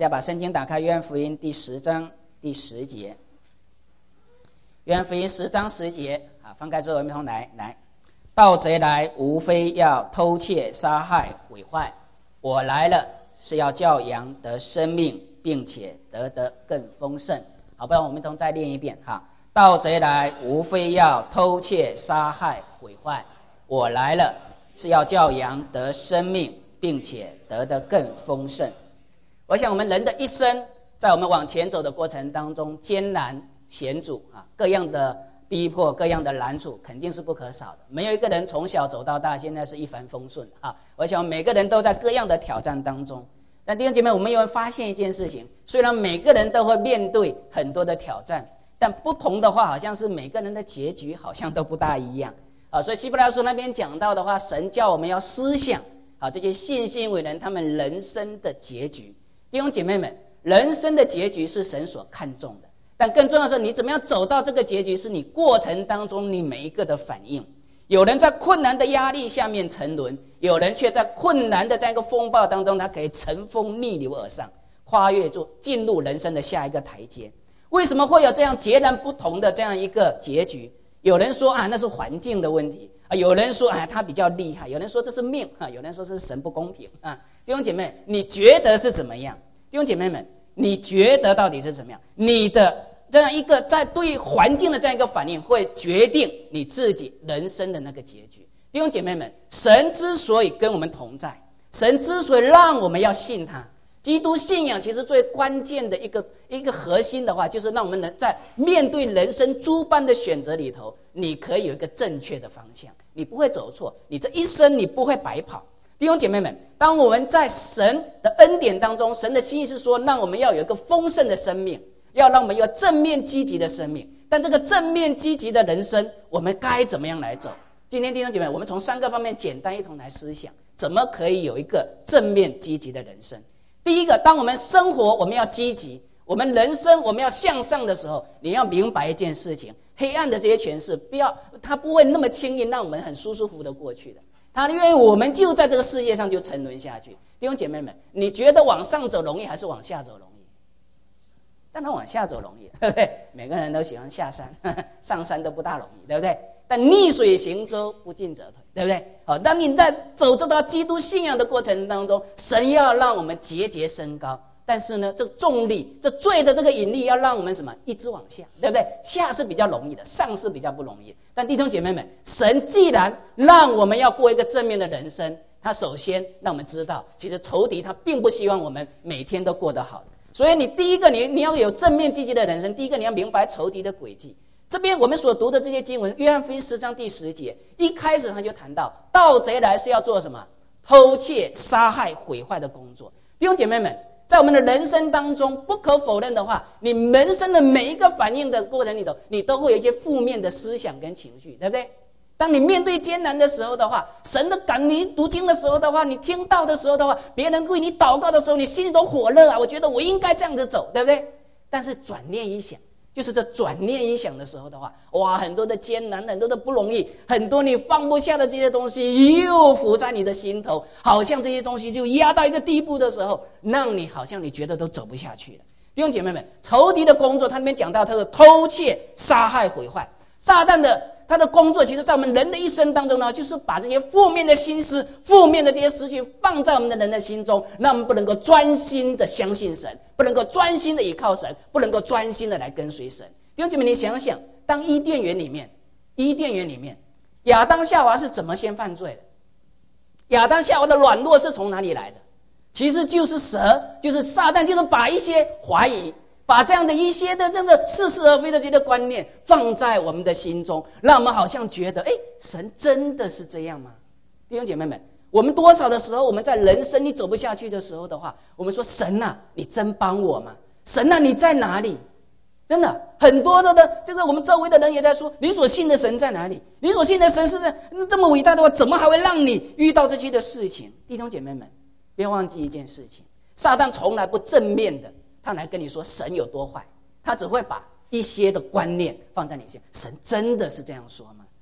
家把圣经打开，约翰福音第10章第10节。约翰福音10章10节翻开之后，我们一同来。盗贼来，无非要偷窃、杀害、毁坏。我来了，是要叫羊得生命，并且得更丰盛。好，不然我们一同再念一遍哈。盗贼来，无非要偷窃、杀害、毁坏。我来了，是要叫羊得生命，并且得更丰盛。我想我们人的一生，在我们往前走的过程当中，艰难险阻各样的逼迫，各样的难处，肯定是不可少的。没有一个人从小走到大，现在是一帆风顺我想每个人都在各样的挑战当中。但弟兄姐妹，我们有发现一件事情，虽然每个人都会面对很多的挑战，但不同的话，好像是每个人的结局好像都不大一样所以希伯来书那边讲到的话，神叫我们要思想这些信心伟人他们人生的结局。弟兄姐妹们，人生的结局是神所看重的，但更重要的是你怎么样走到这个结局，是你过程当中你每一个的反应。有人在困难的压力下面沉沦，有人却在困难的这样一个风暴当中，他可以乘风逆流而上，跨越住进入人生的下一个台阶。为什么会有这样截然不同的这样一个结局？有人说那是环境的问题有人说他比较厉害，有人说这是命有人说这是神不公平弟兄姐妹，你觉得是怎么样？弟兄姐妹们，你觉得到底是怎么样？你的这样一个在对环境的这样一个反应，会决定你自己人生的那个结局。弟兄姐妹们，神之所以跟我们同在，神之所以让我们要信他，基督信仰其实最关键的一个核心的话，就是让我们能在面对人生诸般的选择里头，你可以有一个正确的方向，你不会走错，你这一生你不会白跑。弟兄姐妹们，当我们在神的恩典当中，神的心意是说让我们要有一个丰盛的生命，要让我们有正面积极的生命。但这个正面积极的人生，我们该怎么样来走？今天弟兄姐妹，我们从3个方面简单一同来思想，怎么可以有一个正面积极的人生。第一个，当我们生活我们要积极，我们人生我们要向上的时候，你要明白一件事情，黑暗的这些权势它不会那么轻易让我们很舒舒服服的过去的，他因为我们就在这个世界上就沉沦下去。弟兄姐妹们，你觉得往上走容易还是往下走容易？当然往下走容易，对不对？每个人都喜欢下山上山都不大容易，对不对？但逆水行舟，不进则退，对不对？好，当你在走这道基督信仰的过程当中，神要让我们节节升高，但是呢，这个重力，这罪的这个引力要让我们什么？一直往下，对不对？下是比较容易的，上是比较不容易。但弟兄姐妹们，神既然让我们要过一个正面的人生，他首先让我们知道，其实仇敌他并不希望我们每天都过得好。所以你第一个你要有正面积极的人生，第一个你要明白仇敌的诡计。这边我们所读的这些经文，约翰福音10章第10节，一开始他就谈到盗贼来是要做什么？偷窃、杀害、毁坏的工作。弟兄姐妹们，在我们的人生当中，不可否认的话，你人生的每一个反应的过程里头，你都会有一些负面的思想跟情绪，对不对？当你面对艰难的时候的话，神的感，你读经的时候的话，你听到的时候的话，别人为你祷告的时候，你心里都火热我觉得我应该这样子走，对不对？但是转念一想，就是这转念一想的时候的话，哇，很多的艰难，很多的不容易，很多你放不下的这些东西又浮在你的心头，好像这些东西就压到一个地步的时候，让你好像你觉得都走不下去了。弟兄姐妹们，仇敌的工作，他那边讲到他的偷窃、杀害、毁坏。撒旦他的工作，其实在我们人的一生当中呢，就是把这些负面的心思、负面的这些思绪放在我们的人的心中，让我们不能够专心的相信神，不能够专心的依靠神，不能够专心的来跟随神。弟兄姐妹，你想想，当伊甸园里面，亚当夏娃是怎么先犯罪的？亚当夏娃的软弱是从哪里来的？其实就是蛇，就是撒旦，就是把一些怀疑，把这样的一些的这个似是而非的这些观念放在我们的心中，让我们好像觉得神真的是这样吗？弟兄姐妹们，我们多少的时候，我们在人生你走不下去的时候的话，我们说神啊，你真帮我吗？神啊，你在哪里？真的很多的这个我们周围的人也在说，你所信的神在哪里？你所信的神是这么伟大的话，怎么还会让你遇到这些的事情？弟兄姐妹们，不要忘记一件事情，撒旦从来不正面的他来跟你说神有多坏，他只会把一些的观念放在你心。神真的是这样说吗？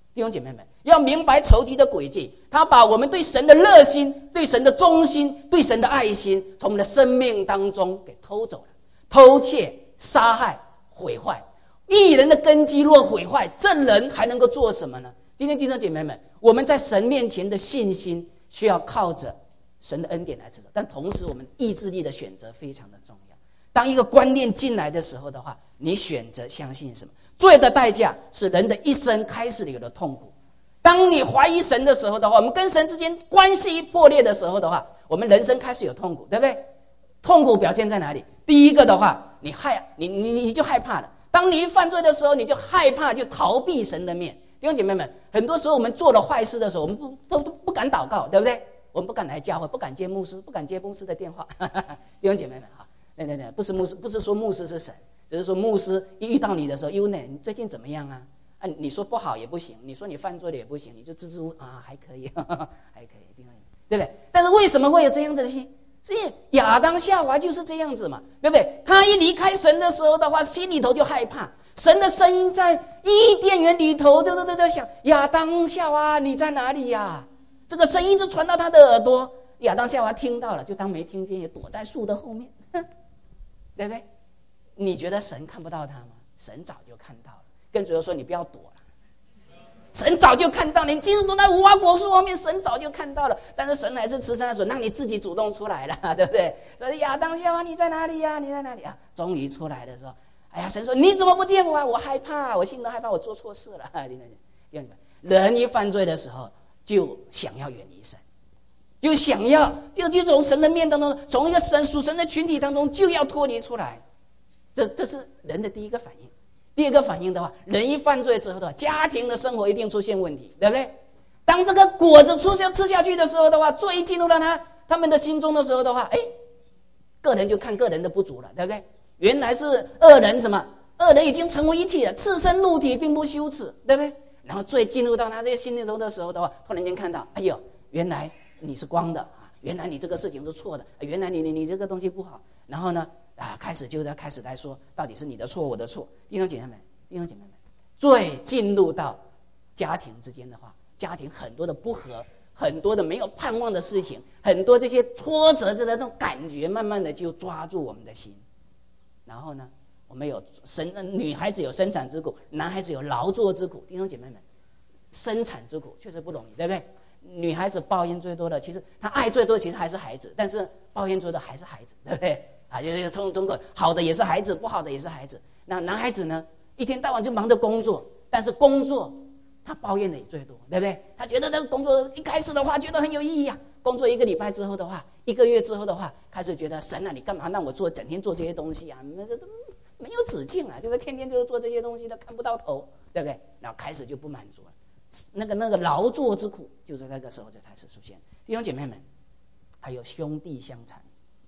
弟兄姐妹们，要明白仇敌的诡计，他把我们对神的热心、对神的忠心、对神的爱心，从我们的生命当中给偷走了，偷窃、杀害、毁坏。义人的根基若毁坏，这人还能够做什么呢？今天弟兄姐妹们，我们在神面前的信心需要靠着神的恩典来持守，但同时我们意志力的选择非常的重要。当一个观念进来的时候的话，你选择相信什么？罪的代价是人的一生开始有了痛苦。当你怀疑神的时候的话，我们跟神之间关系破裂的时候的话，我们人生开始有痛苦，对不对？痛苦表现在哪里？第一个的话，你就害怕了。当你一犯罪的时候，你就害怕，就逃避神的面。弟兄姐妹们，很多时候我们做了坏事的时候，我们都不敢祷告，对不对？我们不敢来教会，不敢接牧师，不敢接牧师的电话。弟兄姐妹们哈，对，不是牧师，不是说牧师是神，只是说牧师一遇到你的时候，你最近怎么样啊？你说不好也不行，你说你犯罪了也不行，你就支支吾啊，还可以，还可以，对不对？但是为什么会有这样子的心？是因为亚当夏娃就是这样子嘛，对不对？他一离开神的时候的话，心里头就害怕。神的声音在伊甸园里头就在想，亚当夏娃你在哪里呀？这个声音就传到他的耳朵，亚当夏娃听到了，就当没听见，也躲在树的后面，对不对？你觉得神看不到他吗？神早就看到了。更主要说，你不要躲了，神早就看到你，即使躲在无花果树后面，神早就看到了。但是神还是慈善的手，让你自己主动出来了，对不对？所以亚当夏娃你在哪里呀？你在哪里啊？终于出来的时候，哎呀，神说你怎么不见我啊？我害怕，我心里害怕，我做错事了。人一犯罪的时候，就想要远离神，就想要就从神的面当中，从一个属神的群体当中就要脱离出来。这是人的第一个反应。第二个反应的话，人一犯罪之后的话，家庭的生活一定出现问题，对不对？当这个果子吃下去的时候的话，罪进入到他们的心中的时候的话，个人就看个人的不足了，对不对？原来是二人已经成为一体了，赤身露体并不羞耻，对不对？然后罪进入到他这些心里头的时候的话，突然间看到，哎呦，原来你是光的啊，原来你这个事情是错的，原来你这个东西不好，然后呢开始来说，到底是你的错，我的错。弟兄姐妹们，罪进入到家庭之间的话，家庭很多的不和，很多的没有盼望的事情，很多这些挫折的那种感觉，慢慢的就抓住我们的心。然后呢，我们有女孩子有生产之苦，男孩子有劳作之苦。弟兄姐妹们，生产之苦确实不容易，对不对？女孩子抱怨最多的，其实她爱最多的其实还是孩子，但是抱怨最多的还是孩子，对不对？就是中国好的也是孩子，不好的也是孩子。那男孩子呢，一天到晚就忙着工作，但是工作他抱怨的也最多，对不对？他觉得这个工作一开始的话觉得很有意义啊，工作1个礼拜之后的话，1个月之后的话，开始觉得神啊，你干嘛让我整天做这些东西啊？没有止境啊，就是天天就是做这些东西的，看不到头，对不对？然后开始就不满足了，那个劳作之苦，就是那个时候就开始出现。弟兄姐妹们，还有兄弟相残。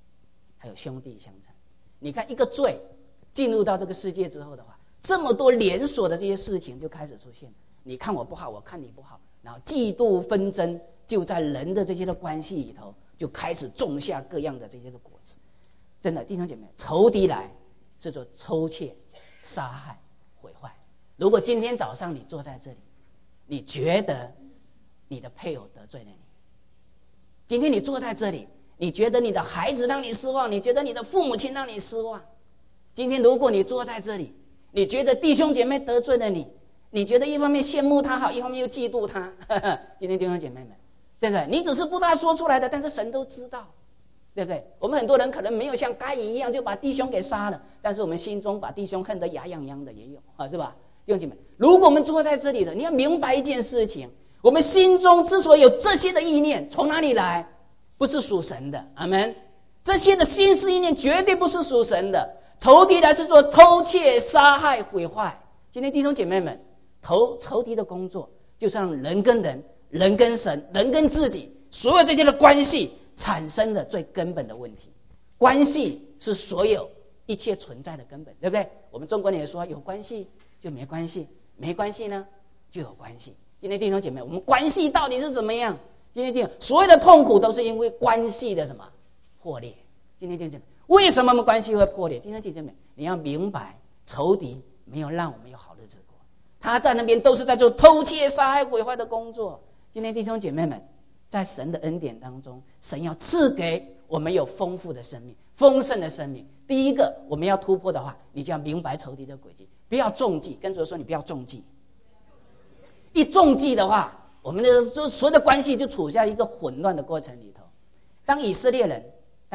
你看一个罪进入到这个世界之后的话，这么多连锁的这些事情就开始出现。你看我不好，我看你不好，然后嫉妒纷争就在人的这些的关系里头就开始种下各样的这些的果子。真的，弟兄姐妹，仇敌来是做偷窃、杀害、毁坏。如果今天早上你坐在这里，你觉得你的配偶得罪了你，今天你坐在这里，你觉得你的孩子让你失望，你觉得你的父母亲让你失望。今天如果你坐在这里，你觉得弟兄姐妹得罪了你，你觉得一方面羡慕他好，一方面又嫉妒他。今天弟兄姐妹们，对不对？你只是不大说出来的，但是神都知道，对不对？我们很多人可能没有像该隐一样就把弟兄给杀了，但是我们心中把弟兄恨得牙痒痒的也有啊，是吧？弟兄姐妹，如果我们坐在这里的，你要明白一件事情，我们心中之所以有这些的意念，从哪里来？不是属神的，阿们。这些的心思意念绝对不是属神的。仇敌来是做偷窃、杀害、毁坏。今天弟兄姐妹们，仇敌的工作就是让人跟人、人跟神、人跟自己，所有这些的关系产生的最根本的问题。关系是所有一切存在的根本，对不对？我们中国人也说，有关系就没关系，没关系呢就有关系。今天弟兄姐妹，我们关系到底是怎么样？今天所有的痛苦都是因为关系的什么破裂。今天弟兄姐妹，为什么我们关系会破裂？弟兄姐妹，你要明白，仇敌没有让我们有好日子过， 他在那边都是在做偷窃、杀害、毁坏的工作。今天弟兄姐妹们，在神的恩典当中，神要赐给我们有丰富的生命、丰盛的生命。第一个，我们要突破的话，你就要明白仇敌的诡计，不要中计。跟主说，你不要中计。一中计的话，我们的所有的关系就处在一个混乱的过程里头。当以色列人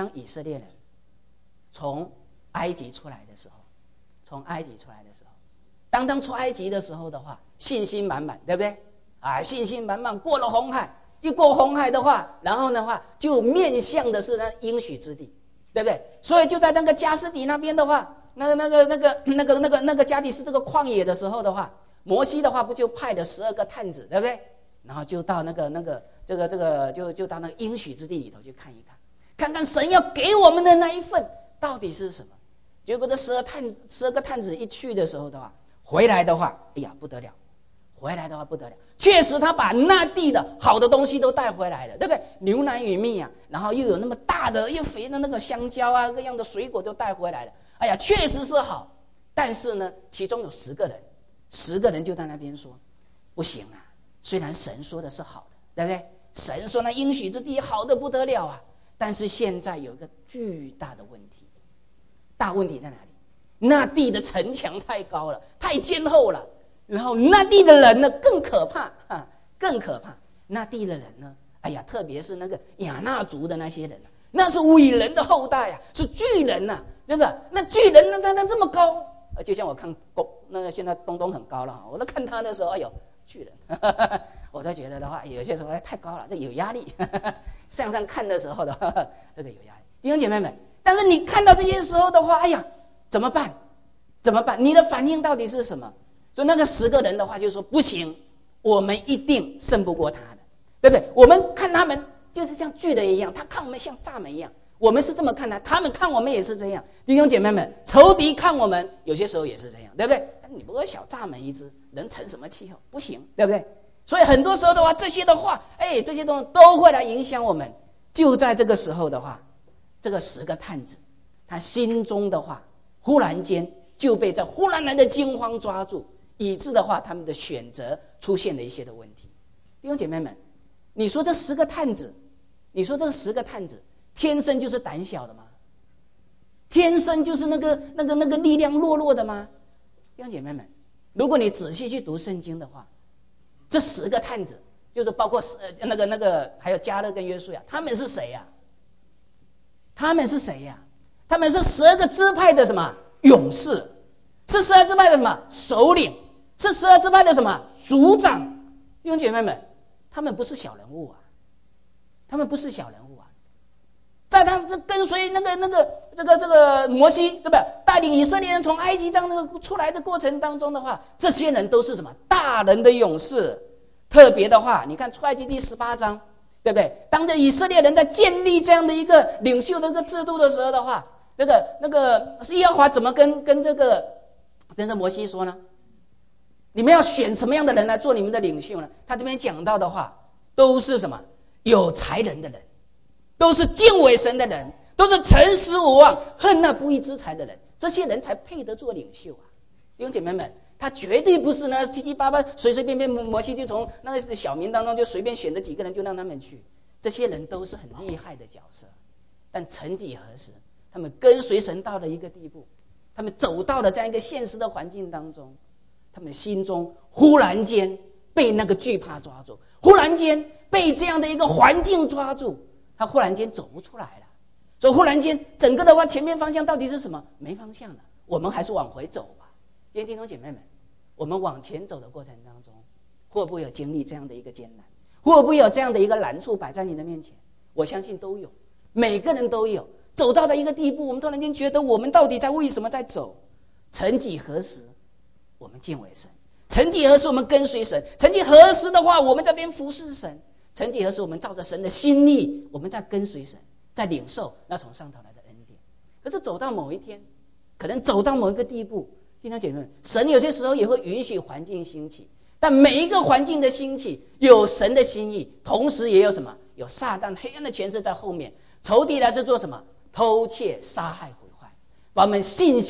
从埃及出来的时候，当出埃及的时候的话，信心满满，对不对？信心满满，过了红海，一过红海的话，然后的话就面向的是那应许之地，对不对？所以就在那个加斯底那边的话，那个加底斯这个旷野的时候的话，摩西的话不就派了12个探子，对不对？然后就到就到那个应许之地里头去看一看，看看神要给我们的那一份到底是什么。结果这12个探子一去的时候的话，回来的话，哎呀不得了，确实他把那地的好的东西都带回来了，对不对？牛奶与蜜啊，然后又有那么大的又肥的那个香蕉啊，各样的水果都带回来了。哎呀，确实是好，但是呢，其中有10个人就在那边说，不行啊，虽然神说的是好的，对不对？神说那应许之地好的不得了啊，但是现在有一个巨大的问题，大问题在哪里？那地的城墙太高了，太坚厚了，然后那地的人呢更可怕，那地的人呢，哎呀，特别是那个亚纳族的那些人，那是伟人的后代啊，是巨人啊，对吧？那巨人呢，他这么高，就像我看那个现在东很高了，我都看他的时候，哎呦，巨人，我都觉得的话，有些时候太高了，这有压力，向上看的时候的话，这个有压力。弟兄姐妹们，但是你看到这些时候的话，哎呀，怎么办？你的反应到底是什么？所以那个10个人的话就说不行，我们一定胜不过他的，对不对？我们看他们就是像巨人一样，他看我们像蚱蜢一样，我们是这么看他们看我们也是这样。弟兄姐妹们，仇敌看我们有些时候也是这样，对不对？你不过小蚱蜢一只，能成什么气候？不行，对不对？所以很多时候的话，这些的话，这些东西都会来影响我们。就在这个时候的话，这个10个探子，他心中的话，忽然间就被这忽然来的惊慌抓住，以致的话，他们的选择出现了一些的问题。弟兄姐妹们，你说这10个探子，天生就是胆小的吗？天生就是那个力量弱的吗？弟兄姐妹们，如果你仔细去读圣经的话，这10个探子，就是包括还有迦勒跟约书亚，他们是谁呀？他们是12个支派的什么勇士，是12支派的什么首领，是12支派的什么族长。弟兄姐妹们，他们不是小人物啊，在他跟随这个摩西，对不对？带领以色列人从埃及这样的出来的过程当中的话，这些人都是什么大人的勇士。特别的话，你看出埃及第18章，对不对？当着以色列人在建立这样的一个领袖的一个制度的时候的话，那个耶和华怎么跟这个摩西说呢？你们要选什么样的人来做你们的领袖呢？他这边讲到的话，都是什么有才能的人，都是敬畏神的人，都是诚实无妄、恨那不义之财的人，这些人才配得做领袖啊！弟兄姐妹们，他绝对不是呢七七八八随随便便摩西就从那个小民当中就随便选的几个人就让他们去，这些人都是很厉害的角色。但曾几何时，他们跟随神到了一个地步，他们走到了这样一个现实的环境当中，他们心中忽然间被那个惧怕抓住，忽然间被这样的一个环境抓住，他忽然间走不出来了。所以忽然间整个的话，前面方向到底是什么？没方向了，我们还是往回走吧。今天弟兄姐妹们，我们往前走的过程当中，会不会有经历这样的一个艰难？会不会有这样的一个难处摆在你的面前？我相信都有，每个人都有。走到了一个地步，我们突然间觉得我们到底在为什么在走？曾几何时，我们敬畏神；曾几何时，我们跟随神；曾几何时的话，我们在边服侍神；曾几何时，我们照着神的心意，我们在跟随神，在领受那从上头来的恩典。可是走到某一天，可能走到某一个地步，弟兄姐妹们，神有些时候也会允许环境兴起，但每一个环境的兴起有神的心意，同时也有什么？有撒旦黑暗的权势在后面。仇敌来是做什么？偷窃、杀害、毁坏，把我们信心，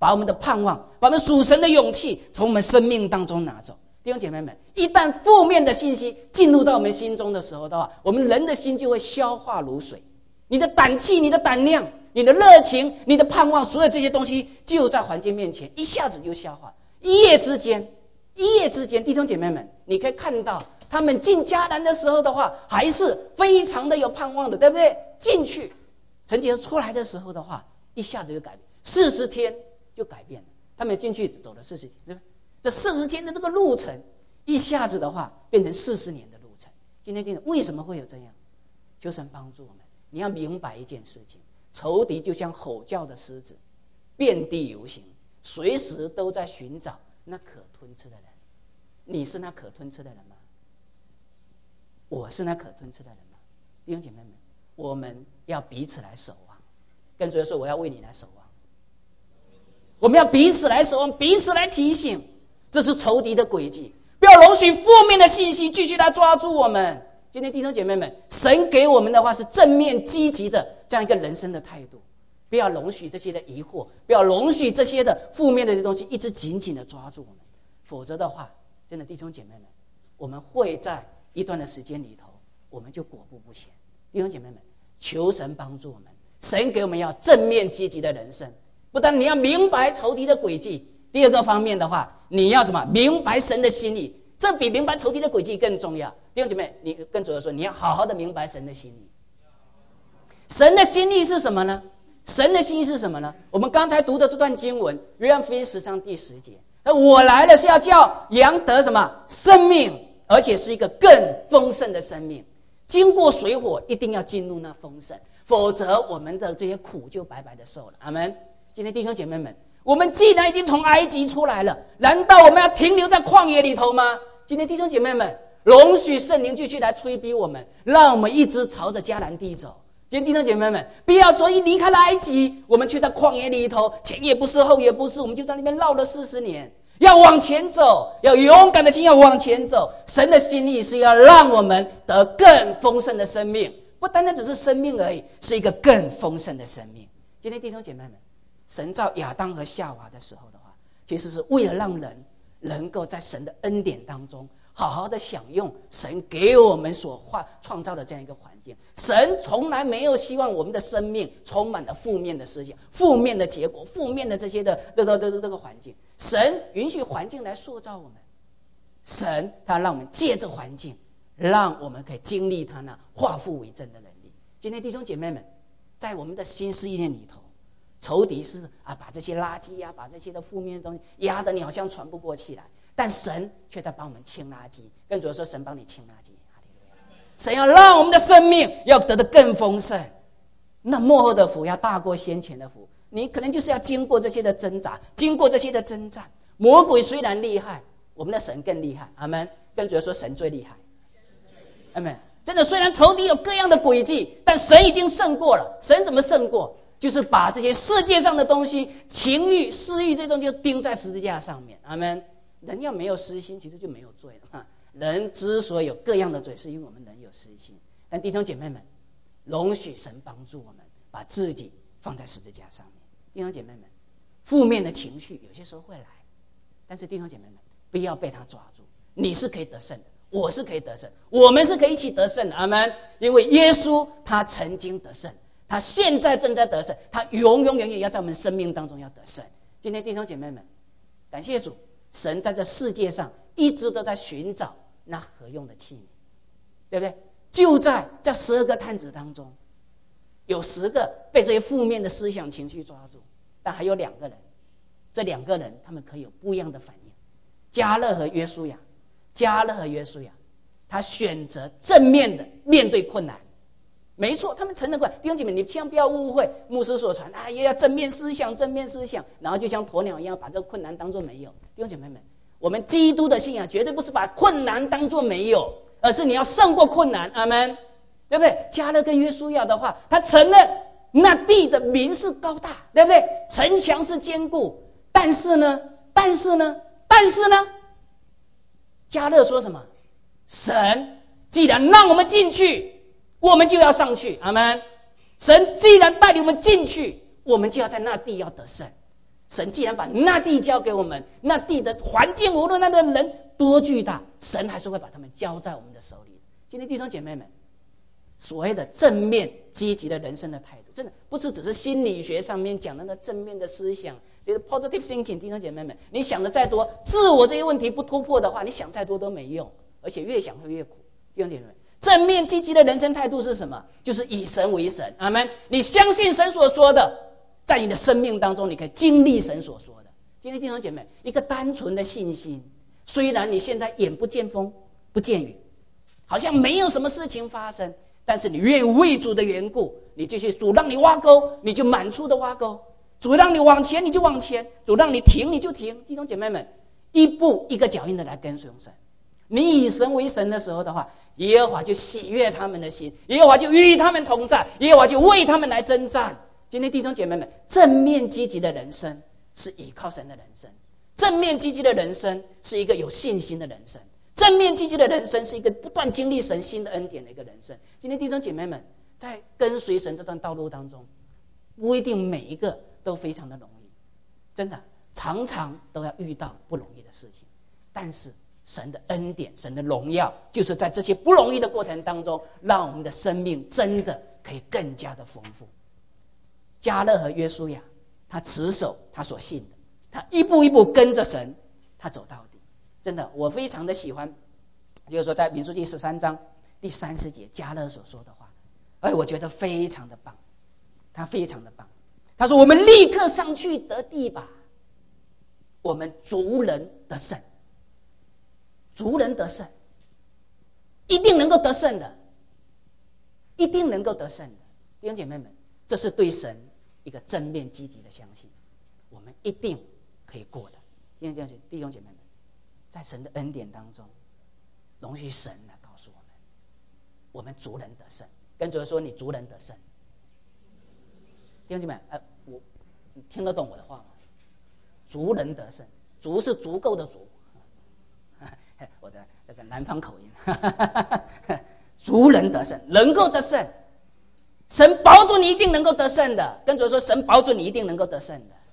把我们的盼望，把我们属神的勇气从我们生命当中拿走。弟兄姐妹们，一旦负面的信息进入到我们心中的时候的话，我们人的心就会消化如水。你的胆气，你的胆量，你的热情，你的盼望，所有这些东西就在环境面前一下子就消化。一夜之间，弟兄姐妹们，你可以看到他们进迦南的时候的话，还是非常的有盼望的，对不对？进去，曾经出来的时候的话，一下子就改变，40天就改变了。他们进去走了40天，对不对？这40天的这个路程，一下子的话变成40年的路程。今天为什么会有这样？求神帮助我们。你要明白一件事情，仇敌就像吼叫的狮子，遍地游行，随时都在寻找那可吞吃的人。你是那可吞吃的人吗？我是那可吞吃的人吗？弟兄姐妹们，我们要彼此来守望。跟主耶稣说，我要为你来守望。我们要彼此来守望，彼此来提醒，这是仇敌的诡计，不要容许负面的信息继续来抓住我们。今天弟兄姐妹们，神给我们的话是正面积极的这样一个人生的态度，不要容许这些的疑惑，不要容许这些的负面的这些东西一直紧紧的抓住我们，否则的话，真的弟兄姐妹们，我们会在一段的时间里头，我们就果步不前。弟兄姐妹们，求神帮助我们，神给我们要正面积极的人生，不但你要明白仇敌的诡计，第二个方面的话，你要什么？明白神的心意，这比明白仇敌的诡计更重要。弟兄姐妹，你跟主耶稣说，你要好好的明白神的心意。神的心意是什么呢？神的心意是什么呢？我们刚才读的这段经文，约翰福音10章第10节，我来了是要叫羊得什么？生命，而且是一个更丰盛的生命。经过水火，一定要进入那丰盛，否则我们的这些苦就白白的受了。阿们。今天弟兄姐妹们，我们既然已经从埃及出来了，难道我们要停留在旷野里头吗？今天弟兄姐妹们，容许圣灵继续来催逼我们，让我们一直朝着迦南地走。今天弟兄姐妹们，不要说一离开了埃及，我们却在旷野里头，前也不是后也不是，我们就在那边绕了40年。要往前走，要勇敢的心要往前走。神的心意是要让我们得更丰盛的生命，不单单只是生命而已，是一个更丰盛的生命。今天弟兄姐妹们，神造亚当和夏娃的时候的话，其实是为了让人能够在神的恩典当中好好的享用神给我们所创造的这样一个环境。神从来没有希望我们的生命充满了负面的思想、负面的结果、负面的这些的这个环境。神允许环境来塑造我们，神他让我们借着环境，让我们可以经历他那化腐为真的能力。今天弟兄姐妹们，在我们的心思意念里头，仇敌是把这些垃圾把这些的负面的东西压得你好像喘不过气来，但神却在帮我们清垃圾。跟主说，神帮你清垃圾。神要让我们的生命要得的更丰盛，那末后的福要大过先前的福。你可能就是要经过这些的挣扎，经过这些的征战。魔鬼虽然厉害，我们的神更厉害。阿们。跟主说，神最厉害。阿们。真的，虽然仇敌有各样的诡计，但神已经胜过了。神怎么胜过？就是把这些世界上的东西，情欲、私欲这些东西就钉在十字架上面。阿们。人要没有私心，其实就没有罪了。人之所以有各样的罪，是因为我们人有私心。但弟兄姐妹们，容许神帮助我们，把自己放在十字架上面。弟兄姐妹们，负面的情绪有些时候会来，但是弟兄姐妹们，不要被他抓住。你是可以得胜的，我是可以得胜，我们是可以一起得胜的。阿们。因为耶稣他曾经得胜，他现在正在得胜，他永远要在我们生命当中要得胜。今天弟兄姐妹们，感谢主，神在这世界上一直都在寻找那合用的器皿，对不对？就在这12个探子当中，有10个被这些负面的思想情绪抓住，但还有2个人，这2个人他们可以有不一样的反应。迦勒和约书亚，他选择正面的面对困难。没错，他们承认困难。弟兄姐妹，你千万不要误会牧师所传，要正面思想，然后就像鸵鸟一样把这个困难当作没有。弟兄姐妹们，我们基督的信仰绝对不是把困难当作没有，而是你要胜过困难。阿们。对不对？迦勒跟约书亚的话，他承认那地的民是高大，对不对？城墙是坚固，但是呢，迦勒说什么？神既然让我们进去，我们就要上去。阿们。神既然带领我们进去，我们就要在那地要得胜。 神既然把那地交给我们，那地的环境无论那的人多巨大，神还是会把他们交在我们的手里。今天弟兄姐妹们，所谓的正面积极的人生的态度，真的不是只是心理学上面讲的那正面的思想，就是 positive thinking。弟兄姐妹们，你想的再多，自我这些问题不突破的话，你想再多都没用，而且越想会越苦。弟兄姐妹们，正面积极的人生态度是什么？就是以神为神。阿们。你相信神所说的，在你的生命当中，你可以经历神所说的。今天弟兄姐妹，一个单纯的信心，虽然你现在眼不见风不见雨，好像没有什么事情发生，但是你愿意为主的缘故，你继续，主让你挖沟，你就满处的挖沟；主让你往前，你就往前；主让你停，你就停。弟兄姐妹们，一步一个脚印的来跟随神。你以神为神的时候的话，耶和华就喜悦他们的心，耶和华就与他们同在，耶和华就为他们来征战。今天弟兄姐妹们，正面积极的人生是依靠神的人生，正面积极的人生是一个有信心的人生，正面积极的人生是一个不断经历神新的恩典的一个人生。今天弟兄姐妹们，在跟随神这段道路当中，不一定每一个都非常的容易，真的常常都要遇到不容易的事情，但是神的恩典，神的荣耀，就是在这些不容易的过程当中，让我们的生命真的可以更加的丰富。迦勒和约书亚，他持守他所信的，他一步一步跟着神，他走到底。真的，我非常的喜欢，就是说在民数记13章第30节，迦勒所说的话，我觉得非常的棒，他非常的棒。他说：“我们立刻上去得地吧，我们族人得胜，族人得胜，一定能够得胜的，一定能够得胜的。”弟兄姐妹们，这是对神一个正面积极的相信，我们一定可以过的。弟兄姐妹们，在神的恩典当中，容许神来告诉我们，我们族人得胜。跟主说，你族人得胜。弟兄姐妹，你听得懂我的话吗？族人得胜，族是足够的族，我的这个南方口音，族人得胜，能够得胜。神保准你一定能够得胜的，跟主说，神保准你一定能够得胜的。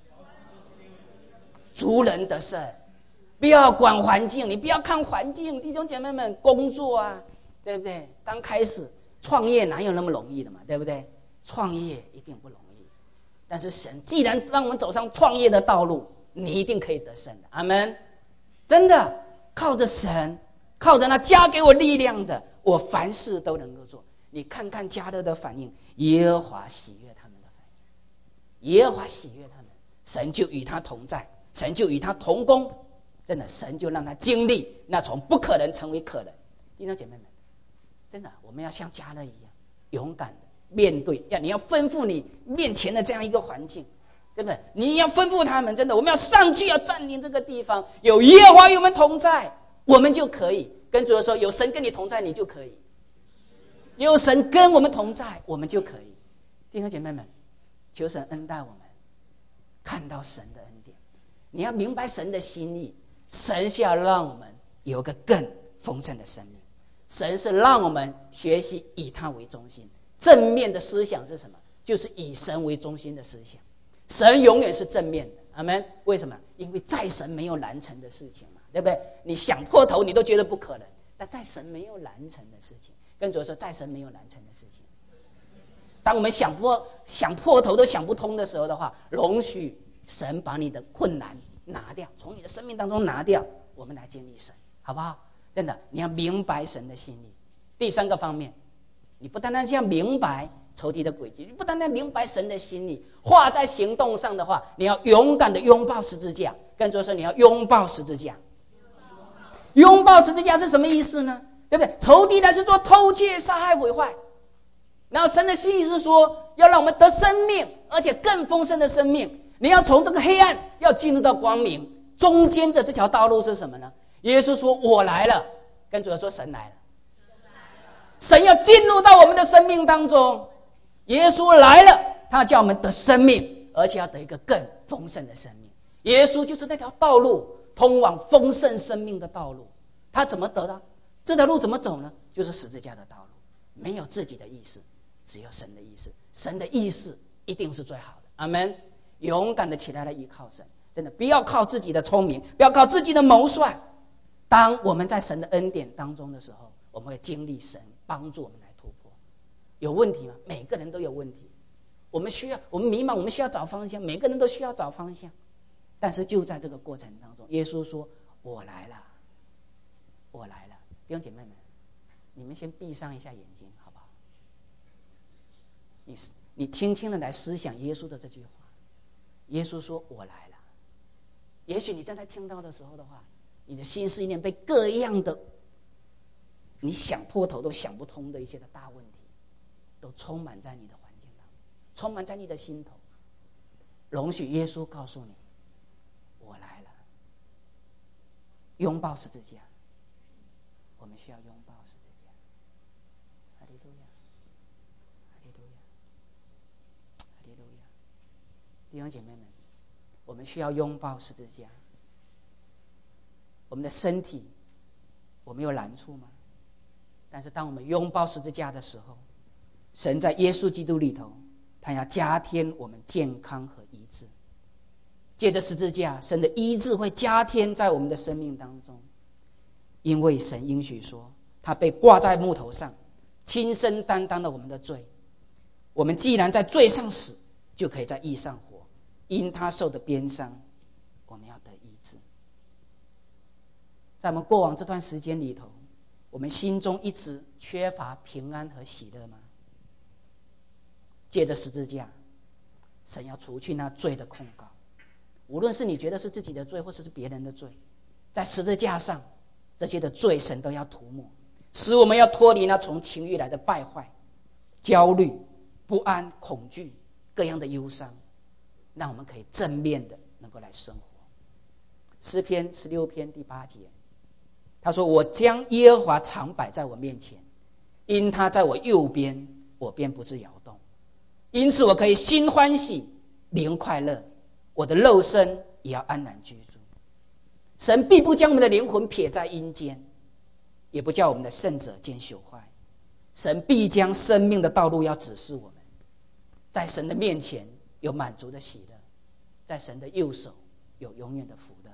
族人得胜，不要管环境，你不要看环境。弟兄姐妹们，工作啊，对不对？刚开始创业哪有那么容易的嘛，对不对？创业一定不容易，但是神既然让我们走上创业的道路，你一定可以得胜的。阿们。真的靠着神，靠着那加给我力量的，我凡事都能够做。你看看迦勒的反应，耶和华喜悦他们的反应，耶和华喜悦他们，神就与他同在，神就与他同工。真的，神就让他经历那从不可能成为可能。弟兄姐妹们，真的，我们要像迦勒一样勇敢的面对，你要吩咐你面前的这样一个环境，对不对？你要吩咐他们，真的，我们要上去，要占领这个地方，有耶和华与我们同在，我们就可以。跟主说，有神跟你同在，你就可以。有神跟我们同在，我们就可以。弟兄姐妹们，求神恩待我们，看到神的恩典。你要明白神的心意，神是要让我们有个更丰盛的生命，神是让我们学习以他为中心。正面的思想是什么？就是以神为中心的思想。神永远是正面的，阿们。为什么？因为在神没有难成的事情嘛，对不对？你想破头你都觉得不可能，但在神没有难成的事情。跟主说，在神没有难成的事情。当我们想破头都想不通的时候的话，容许神把你的困难拿掉，从你的生命当中拿掉，我们来经历神，好不好？真的，你要明白神的心意。第三个方面，你不单单是要明白仇敌的诡计，你不单单明白神的心意，化在行动上的话，你要勇敢的拥抱十字架。跟主说，你要拥抱十字架。拥抱十字架是什么意思呢？对不对？仇敌呢是做偷窃、杀害、毁坏，然后神的心意是说，要让我们得生命，而且更丰盛的生命。你要从这个黑暗要进入到光明，中间的这条道路是什么呢？耶稣说，我来了。跟主说，神来了。神要进入到我们的生命当中，耶稣来了，他叫我们得生命，而且要得一个更丰盛的生命。耶稣就是那条道路，通往丰盛生命的道路。他怎么得到？这条路怎么走呢？就是十字架的道路。没有自己的意思，只有神的意思。神的意思一定是最好的。阿们。 勇敢的起来依靠神。真的不要靠自己的聪明，不要靠自己的谋算。当我们在神的恩典当中的时候，我们会经历神帮助我们来突破。有问题吗？每个人都有问题。我们迷茫，我们需要找方向，每个人都需要找方向。但是就在这个过程当中，耶稣说：“我来了，我来了。”弟兄姐妹们，你们先闭上一下眼睛，好不好？你轻轻的来思想耶稣的这句话。耶稣说：“我来了。”也许你正在听到的时候的话，你的心思意念被各样的你想破头都想不通的一些的大问题，都充满在你的环境当中，充满在你的心头。容许耶稣告诉你：“我来了。”拥抱十字架，我们需要拥抱十字架。哈利路亚，哈利路亚，哈利路亚！弟兄姐妹们，我们需要拥抱十字架。我们的身体，我们有难处吗？但是当我们拥抱十字架的时候，神在耶稣基督里头，他要加添我们健康和医治。借着十字架，神的医治会加添在我们的生命当中。因为神应许说，他被挂在木头上，亲身担当了我们的罪。我们既然在罪上死，就可以在义上活。因他受的鞭伤，我们要得医治。在我们过往这段时间里头，我们心中一直缺乏平安和喜乐吗？借着十字架，神要除去那罪的控告。无论是你觉得是自己的罪，或者是别人的罪，在十字架上，这些的罪神都要涂抹，使我们要脱离那从情欲来的败坏、焦虑、不安、恐惧各样的忧伤，让我们可以正面的能够来生活。诗篇16篇第8节，他说：“我将耶和华常摆在我面前，因他在我右边，我便不致摇动。因此我可以心欢喜，灵快乐，我的肉身也要安然居住。”神必不将我们的灵魂撇在阴间，也不叫我们的圣者见朽坏。神必将生命的道路要指示我们，在神的面前有满足的喜乐，在神的右手有永远的福乐。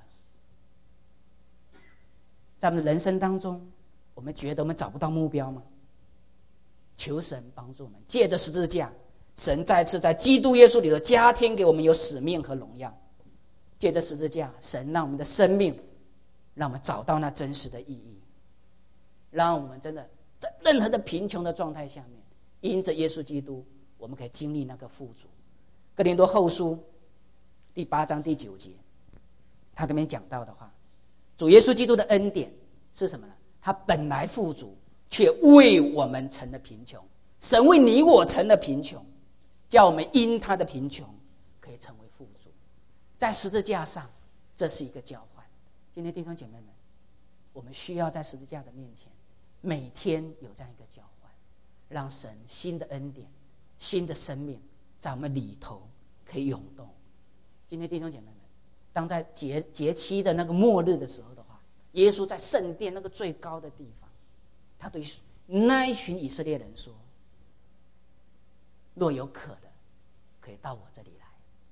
在我们的人生当中，我们觉得我们找不到目标吗？求神帮助我们，借着十字架，神再次在基督耶稣里头加添给我们有使命和荣耀。借着十字架，神让我们的生命，让我们找到那真实的意义，让我们真的在任何的贫穷的状态下面，因着耶稣基督，我们可以经历那个富足。哥林多后书第8章第9节，他这边讲到的话，主耶稣基督的恩典是什么呢？他本来富足，却为我们成了贫穷。神为你我成了贫穷，叫我们因他的贫穷可以成为富足。在十字架上，这是一个交换。今天弟兄姐妹们，我们需要在十字架的面前，每天有这样一个交换，让神新的恩典、新的生命在我们里头可以涌动。今天弟兄姐妹们，当在节期的那个末日的时候的话，耶稣在圣殿那个最高的地方，他对那一群以色列人说：“若有渴的，可以到我这里来。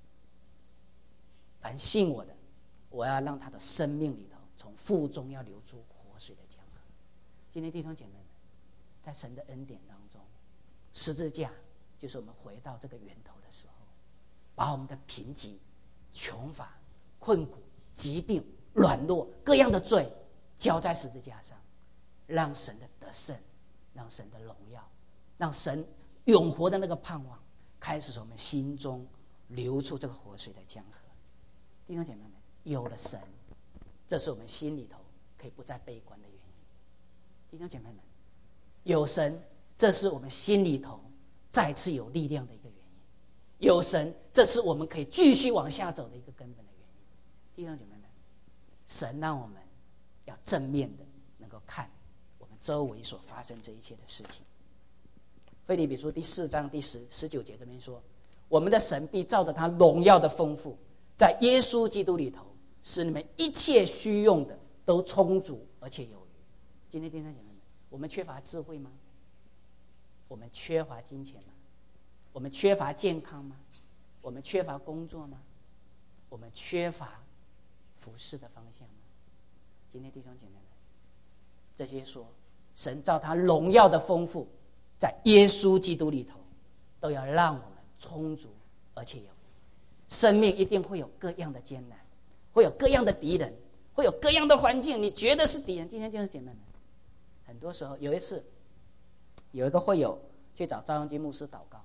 凡信我的，我要让他的生命里头从腹中要流出活水的江河。”今天弟兄姐妹们，在神的恩典当中，十字架就是我们回到这个源头的时候，把我们的贫瘠、穷乏、困苦、疾病、软弱各样的罪交在十字架上，让神的得胜，让神的荣耀，让神永活的那个盼望开始从我们心中流出这个活水的江河。弟兄姐妹们，有了神，这是我们心里头可以不再悲观的原因。弟兄姐妹们，有神，这是我们心里头再次有力量的一个原因。有神，这是我们可以继续往下走的一个根本的原因。弟兄姐妹们，神让我们要正面的能够看我们周围所发生这一切的事情。腓立比书第4章第19节这边说：“我们的神必照着他荣耀的丰富，在耶稣基督里头，使你们一切需用的都充足而且有余。”今天弟兄姐妹们，我们缺乏智慧吗？我们缺乏金钱吗？我们缺乏健康吗？ 我们缺乏工作吗？我们缺乏服事的方向吗？今天弟兄姐妹们，这些说神照他荣耀的丰富，在耶稣基督里头，都要让我们充足而且有余。生命一定会有各样的艰难，会有各样的敌人，会有各样的环境，你觉得是敌人。今天弟兄姐妹们，很多时候有一次，有一个会友去找赵永基牧师祷告，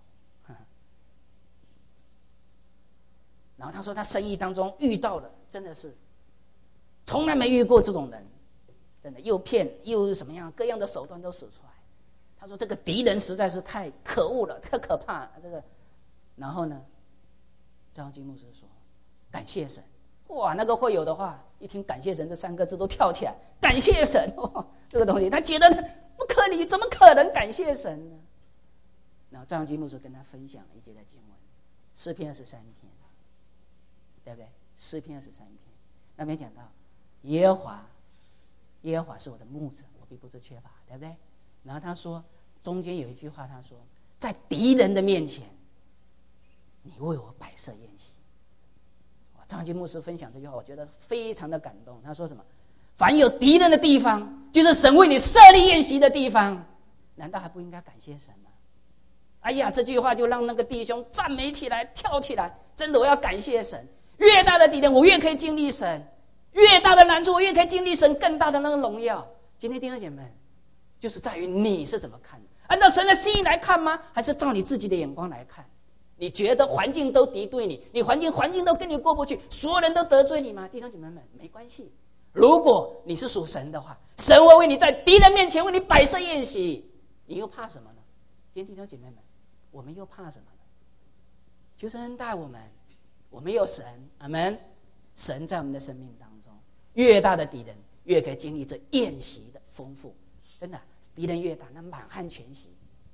然后他说他生意当中遇到了，真的是从来没遇过这种人，真的又骗又什么样，各样的手段都使出来。他说这个敌人实在是太可恶了，太可怕了。这个，然后呢，赵永基牧师说感谢神。哇，那个会友的话，一听感谢神这3个字都跳起来，感谢神！这个东西他觉得不可理，怎么可能感谢神呢？然后赵永基牧师跟他分享了一节的经文，诗篇23篇，对不对？诗篇23篇那边讲到耶和华是我的牧者，我必不致缺乏，对不对？然后他说中间有一句话，他说在敌人的面前，你为我摆设宴席。张金牧师分享这句话，我觉得非常的感动。他说什么？凡有敌人的地方，就是神为你设立宴席的地方，难道还不应该感谢神吗？哎呀，这句话就让那个弟兄赞美起来，跳起来。真的，我要感谢神。越大的敌人，我越可以经历神；越大的难处，我越可以经历神更大的那个荣耀。今天弟兄姐妹，就是在于你是怎么看的？按照神的心意来看吗？还是照你自己的眼光来看？你觉得环境都敌对你，你环境都跟你过不去，所有人都得罪你吗？弟兄姐妹们，没关系。如果你是属神的话，神会为你在敌人面前为你摆设宴席，你又怕什么呢？今天弟兄姐妹们，我们又怕什么呢？求神恩待我们，我们有神，阿们。神在我们的生命当中，越大的敌人越可以经历这宴席的丰富。真的，敌人越大，那满汉全席。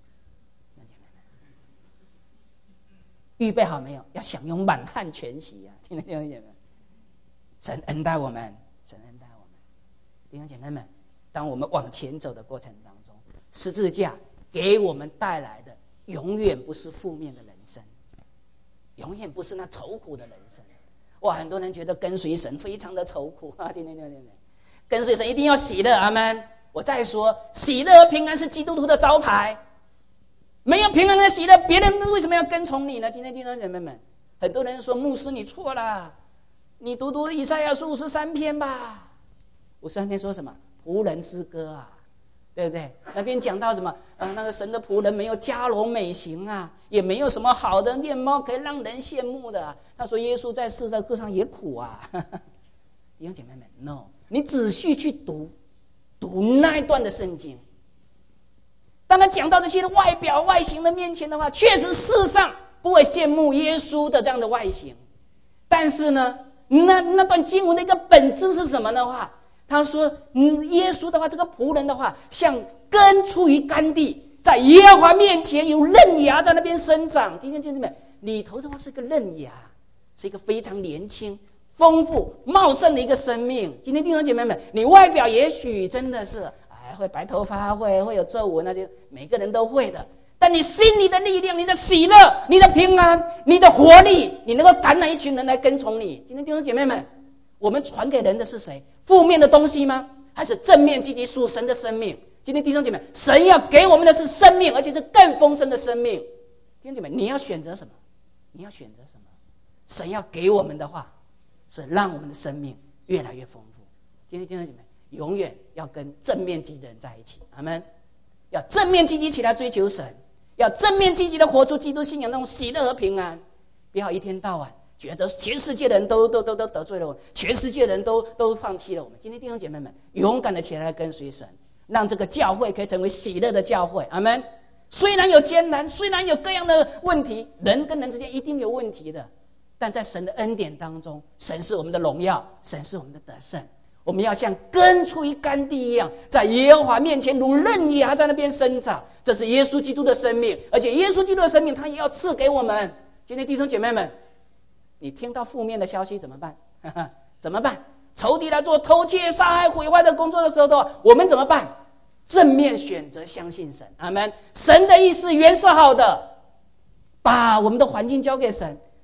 预备好没有？要享用满汉全席啊！听得弟兄姐妹们，神恩待我们，神恩待我们。弟兄姐妹们，当我们往前走的过程当中，十字架给我们带来的永远不是负面的人生，永远不是那愁苦的人生。哇，很多人觉得跟随神非常的愁苦啊！听，跟随神一定要喜乐，阿们。我再说，喜乐和平安是基督徒的招牌。没有平安的喜乐，别人为什么要跟从你呢？今天弟兄姐妹们，很多人说牧师你错了，你读以赛亚书53篇吧。53篇说什么？仆人诗歌啊，对不对？那边讲到什么？那个神的仆人没有佳容美行啊，也没有什么好的面貌可以让人羡慕的啊。他说耶稣在世上也苦啊。弟兄姐妹们 ，no， 你仔细去读那一段的圣经。当他讲到这些外表外形的面前的话，确实世上不会羡慕耶稣的这样的外形。但是呢，那段经文的一个本质是什么的话，他说耶稣的话，这个仆人的话像根出于干地，在耶和华面前有嫩芽在那边生长。弟兄姐妹们，里头的话是个嫩芽，是一个非常年轻丰富茂盛的一个生命。今天弟兄姐妹们，你外表也许真的是会白头发，会有皱纹，那些每个人都会的。但你心里的力量，你的喜乐，你的平安，你的活力，你能够感染一群人来跟从你。今天弟兄姐妹们，我们传给人的是谁？负面的东西吗？还是正面积极属神的生命？今天弟兄姐妹，神要给我们的是生命，而且是更丰盛的生命。弟兄姐妹，你要选择什么？你要选择什么？神要给我们的话，是让我们的生命越来越丰富。今天弟兄姐妹，永远要跟正面积极的人在一起，阿们。要正面积极起来追求神，要正面积极的活出基督信仰那种喜乐和平安。不要一天到晚觉得全世界的人都得罪了我们，全世界的人都放弃了我们。今天弟兄姐妹们，勇敢的起来跟随神，让这个教会可以成为喜乐的教会，阿们。虽然有艰难，虽然有各样的问题，人跟人之间一定有问题的，但在神的恩典当中，神是我们的荣耀，神是我们的得胜。我们要像根出于干地一样，在耶和华面前如嫩芽在那边生长。这是耶稣基督的生命，而且耶稣基督的生命他也要赐给我们。今天弟兄姐妹们，你听到负面的消息怎么办？怎么办？仇敌来做偷窃杀害毁坏的工作的时候的话，我们怎么办？正面选择相信神，阿们。神的意思原是好的，把我们的环境交给神。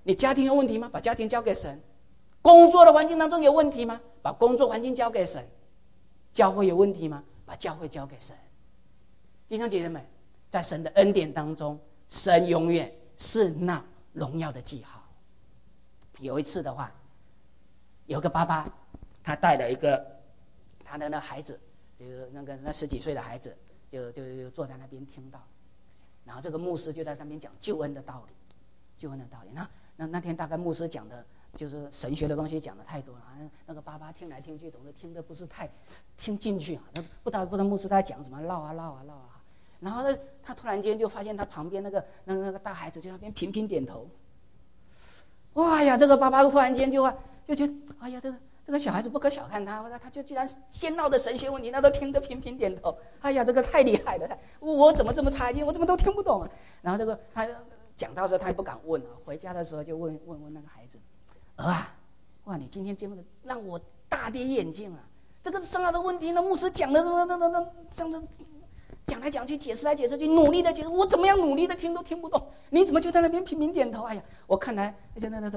你家庭有问题吗？把家庭交给神。工作的环境当中有问题吗？把工作环境交给神。教会有问题吗？把教会交给神。弟兄姐妹们，在神的恩典当中，神永远是那荣耀的记号。有一次的话，有个爸爸，他带了一个他的那孩子，就是那10几岁的孩子，就坐在那边听到，然后这个牧师就在那边讲救恩的道理，救恩的道理。那天大概牧师讲的就是神学的东西讲的太多了，那个爸爸听来听去总是听得不是太听进去啊，不知道牧师在讲什么，唠啊。然后呢，他突然间就发现他旁边那个大孩子就在那边频频点头。哇呀，这个爸爸突然间就觉得，哎呀，这个小孩子不可小看他，他就居然先闹的神学问题，他都听得频频点头。哎呀，这个太厉害了，我怎么这么差劲，我怎么都听不懂啊？然后这个他讲到的时候他也不敢问啊，回家的时候就问那个孩子，儿啊，哇，你今天节目的让我大跌眼镜啊！这个重要的问题，那牧师讲的这样子。讲来讲去，解释来解释去，努力的解释，我怎么样努力的听都听不懂，你怎么就在那边频频点头？哎呀，我看来现在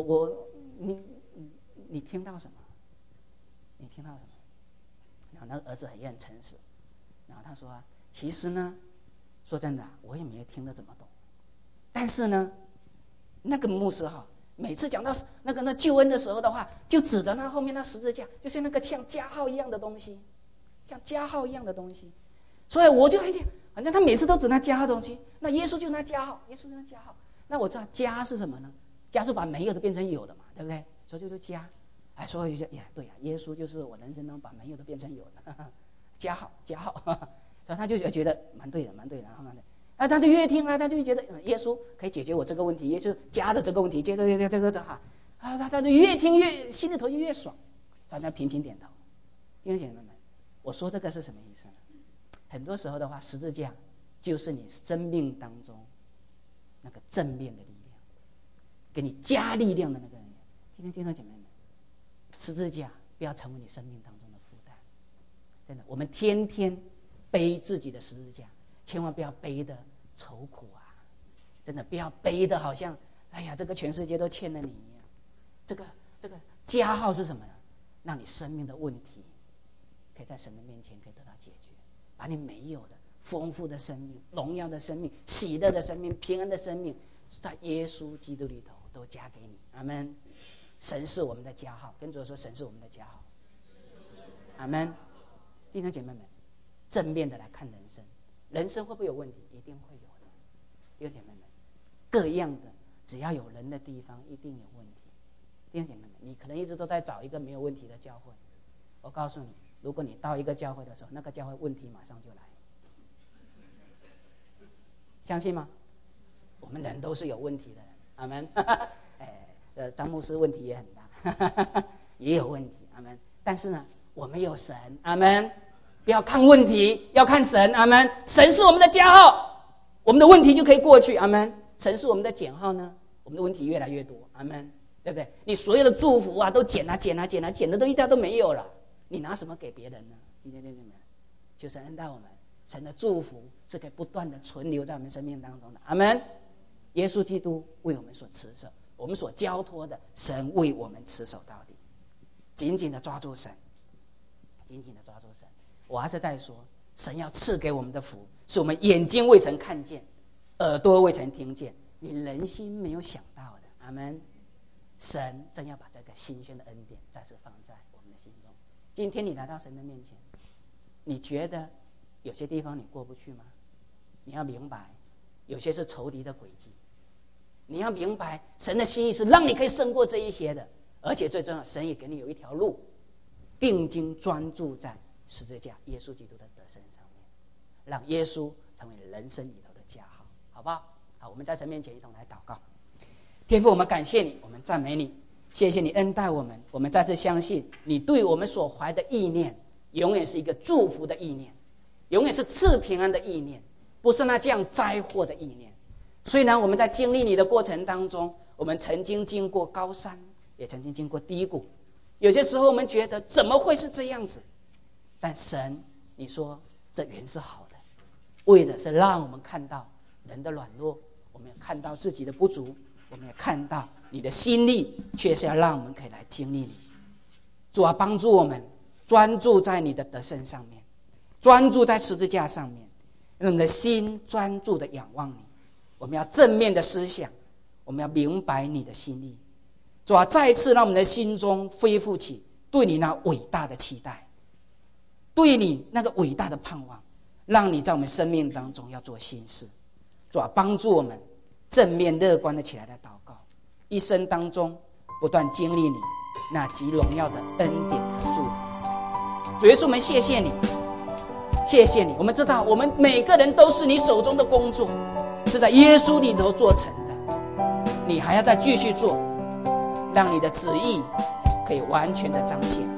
你听到什么？你听到什么？然后那个儿子也很诚实，然后他说啊，其实呢，说真的，我也没有听得怎么懂，但是呢，那个牧师哈，每次讲到那救恩的时候的话，就指着那后面那十字架，就是那个像加号一样的东西，像加号一样的东西。所以我就发现，反正他每次都指那加号东西，那耶稣就是那加号，耶稣就是那加号。那我知道加是什么呢？加是把没有的变成有的嘛，对不对？所以就是加。哎，所以就呀，对呀，耶稣就是我人生中把没有的变成有的，加号。所以他就觉得蛮对的。然后呢，他就越听啊，他就觉得耶稣可以解决我这个问题，耶稣加的这个问题，接着他就越听越心里头就越爽，所以他频频点头。弟兄姐妹们，我说这个是什么意思呢？很多时候的话，十字架就是你生命当中那个正面的力量，给你加力量的那个力量。今天弟兄姐妹们，十字架不要成为你生命当中的负担。真的，我们天天背自己的十字架，千万不要背的愁苦啊！真的不要背的好像哎呀，这个全世界都欠了你一样。这个加号是什么呢？让你生命的问题可以在神的面前可以得到解决。把你没有的丰富的生命、荣耀的生命、喜乐的生命、平安的生命，在耶稣基督里头都加给你。阿们。神是我们的加号，跟主说神是我们的加号。阿们。弟兄姐妹们，正面的来看人生，人生会不会有问题？一定会有的。弟兄姐妹们，各样的只要有人的地方一定有问题。弟兄姐妹们，你可能一直都在找一个没有问题的教会，我告诉你，如果你到一个教会的时候，那个教会问题马上就来，相信吗？我们人都是有问题的人，阿们。张牧师问题也很大，也有问题，阿们。但是呢，我们有神，阿们。不要看问题，要看神，阿们。神是我们的加号，我们的问题就可以过去，阿们。神是我们的减号呢，我们的问题越来越多，阿们，对不对？你所有的祝福啊，都减的都一点都没有了。你拿什么给别人呢？弟兄姐妹们，求神恩待我们，神的祝福是可以不断的存留在我们生命当中的。阿们。耶稣基督为我们所持守，我们所交托的，神为我们持守到底。紧紧的抓住神，紧紧的抓住神。我还是在说，神要赐给我们的福，是我们眼睛未曾看见，耳朵未曾听见，你人心没有想到的。阿们。神正要把这个新鲜的恩典再次放在我们的心中。今天你来到神的面前，你觉得有些地方你过不去吗？你要明白，有些是仇敌的诡计。你要明白，神的心意是让你可以胜过这一些的，而且最重要，神也给你有一条路，定睛专注在十字架耶稣基督的得胜上面，让耶稣成为人生里头的加号，好不好？好，我们在神面前一同来祷告。天父，我们感谢你，我们赞美你，谢谢你恩待我们。我们再次相信你对我们所怀的意念永远是一个祝福的意念，永远是赐平安的意念，不是那降灾祸的意念。虽然我们在经历你的过程当中，我们曾经经过高山，也曾经经过低谷，有些时候我们觉得怎么会是这样子，但神你说这原是好的，为的是让我们看到人的软弱，我们看到自己的不足， 我们也看到你的心意却是要让我们可以来经历你。主啊，帮助我们专注在你的得胜上面，专注在十字架上面，让我们的心专注的仰望你。我们要正面的思想，我们要明白你的心意。主啊，再一次让我们的心中恢复起对你那伟大的期待，对你那个伟大的盼望，让你在我们生命当中要做新事。主啊，帮助我们正面乐观的起来的祷告，一生当中不断经历你那极荣耀的恩典和祝福。主耶稣，我们谢谢你，谢谢你。我们知道我们每个人都是你手中的工作，是在耶稣里头做成的，你还要再继续做，让你的旨意可以完全的彰显。